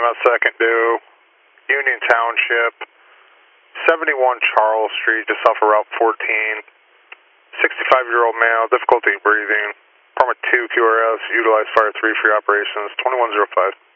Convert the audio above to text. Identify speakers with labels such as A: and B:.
A: EMS second due, Union Township, 71 Charles Street, just off of Route 14. 65-year-old male, difficulty breathing. Permit 2 QRS, utilize Fire 3 for your operations, 2105.